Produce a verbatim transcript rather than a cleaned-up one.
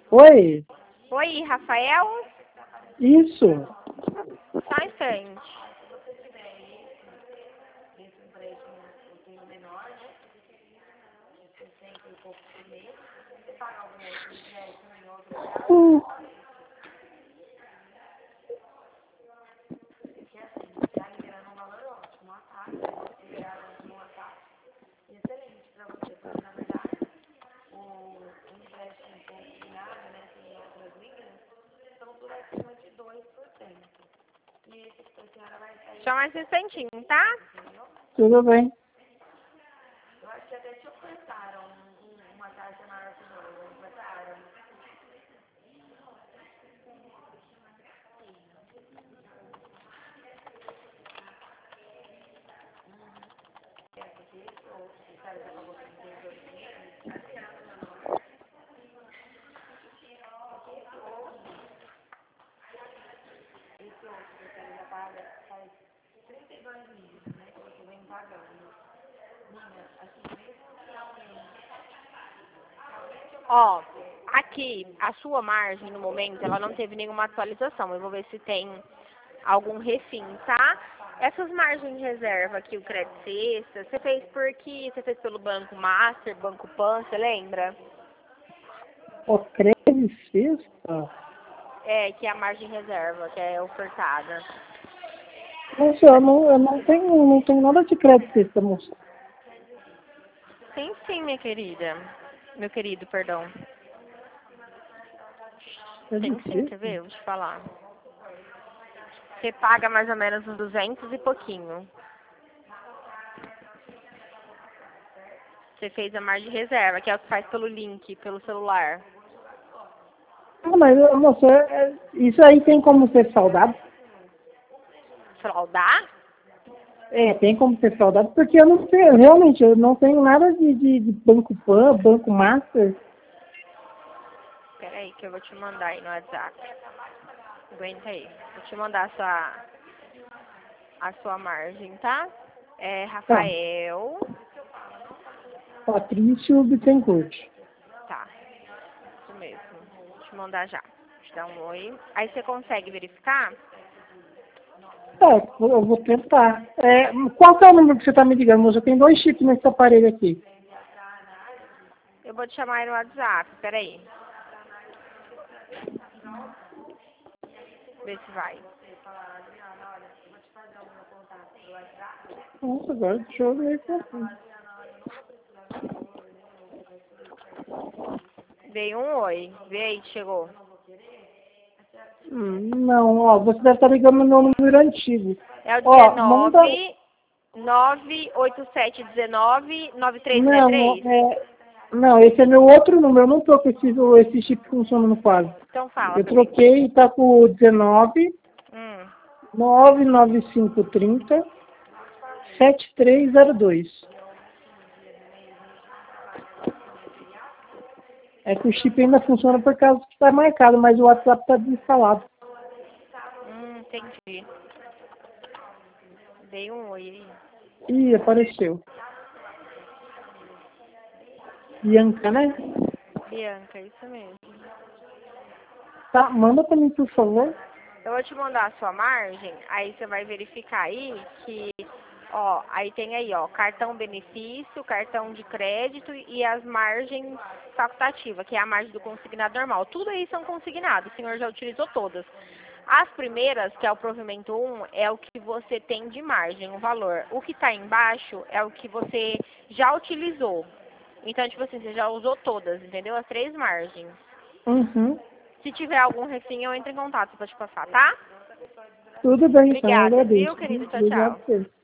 Oi, Oi, Rafael? isso. Só um instante. Hum. Só mais um instantinho, tá? Tudo bem. Ó, aqui, a sua margem, no momento, ela não teve nenhuma atualização. Eu vou ver se tem algum refim, tá? Essas margens de reserva aqui, o crédito sexta, você fez por que? Você fez pelo Banco Master, Banco Pan, você lembra? O crédito sexta? É, que é a margem de reserva, que é ofertada. Moça, eu não, eu não tenho, não tenho nada de crédito sexta, moça. Tem sim, minha querida. Meu querido, perdão. Tem Crédito sim, quer sexta? ver? Eu vou te falar. Você paga mais ou menos uns duzentos e pouquinho. Você fez a margem de reserva, que é o que faz pelo link, pelo celular. Ah, mas, moça, é- isso aí tem como ser saudado? Fraudar? É, tem como ser saudado, porque eu não tenho, realmente, eu não tenho nada de, de, de Banco Pan, Banco Master. Pera aí que eu vou te mandar aí no WhatsApp. Aguenta aí. Vou te mandar a sua, a sua margem, tá? É Tá, Rafael. Patrício Bittencourt. Tá, isso mesmo. Vou te mandar já. Vou te dar um oi. Aí você consegue verificar? É, eu vou tentar. É, qual que é o número que você está me ligando, moça? Tem dois chips nesse aparelho aqui. Eu vou te chamar aí no WhatsApp. Pera aí. Vê se vai. Nossa, agora deixa eu ver aqui. Veio um oi. Vê aí, chegou. Hum, não, ó, você deve estar ligando no meu número antigo. É o Ó, manda. dezenove, nove oito sete dezenove, nove três Não, três. é, não, esse é meu outro número. Eu não tô com esse, esse chip funcionando quase. Então fala Eu pra mim. troquei e tá com o dezenove, Hum. nove nove cinco três zero, sete três zero dois. É que o chip ainda funciona por causa que está marcado, mas o WhatsApp está desinstalado. Hum, entendi. Dei um oi aí. Ih, apareceu. Bianca, né? Bianca, isso mesmo. Tá, manda pra mim, por favor. Eu vou te mandar a sua margem, aí você vai verificar aí que, ó, aí tem aí, ó, cartão benefício, cartão de crédito e as margens facultativas, que é a margem do consignado normal. Tudo aí são consignados, o senhor já utilizou todas. As primeiras, que é o provimento um, é o que você tem de margem, o valor. O que está embaixo é o que você já utilizou. Então, tipo assim, você já usou todas, entendeu? As três margens. Uhum. Se tiver algum refim, eu entro em contato pra te passar, tá? Tudo bem, então, eu Obrigada, viu, agradeço. querido? Tchau, Obrigado tchau. por você.